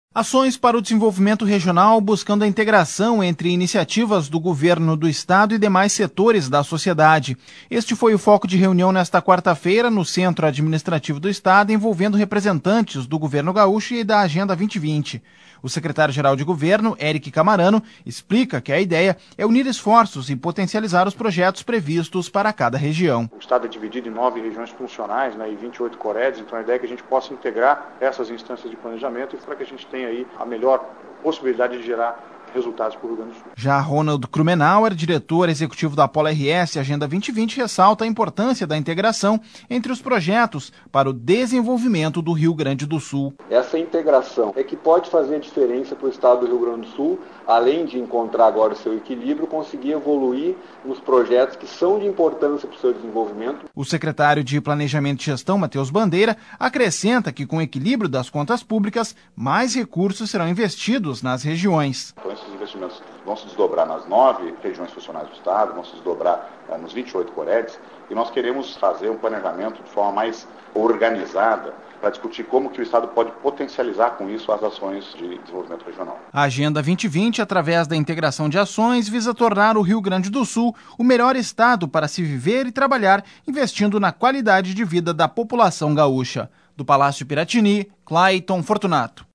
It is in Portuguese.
Ações para o desenvolvimento regional buscando a integração entre iniciativas do governo do estado e demais setores da sociedade. Este foi o foco de reunião nesta quarta-feira no Centro Administrativo do Estado, envolvendo representantes do governo gaúcho e da Agenda 2020. O secretário-geral de governo, Eric Camarano, explica que a ideia é unir esforços e potencializar os projetos previstos para cada região. O estado é dividido em 9 regiões funcionais, e 28 COREDs, então a ideia é que a gente possa integrar essas instâncias de planejamento para que a gente tenha aí a melhor possibilidade de gerar resultados para o Rio Grande do Sul. Já Ronald Krumenauer, diretor executivo da Apollo RS Agenda 2020, ressalta a importância da integração entre os projetos para o desenvolvimento do Rio Grande do Sul. Essa integração é que pode fazer a diferença para o estado do Rio Grande do Sul, além de encontrar agora o seu equilíbrio, conseguir evoluir nos projetos que são de importância para o seu desenvolvimento. O secretário de Planejamento e Gestão, Matheus Bandeira, acrescenta que com o equilíbrio das contas públicas, mais recursos serão investidos nas regiões. Então, esses investimentos vão se desdobrar nas 9 regiões funcionais do estado, vão se desdobrar nos 28 COREDs, e nós queremos fazer um planejamento de forma mais organizada para discutir como que o estado pode potencializar com isso as ações de desenvolvimento regional. A Agenda 2020, através da integração de ações, visa tornar o Rio Grande do Sul o melhor estado para se viver e trabalhar, investindo na qualidade de vida da população gaúcha. Do Palácio Piratini, Clayton Fortunato.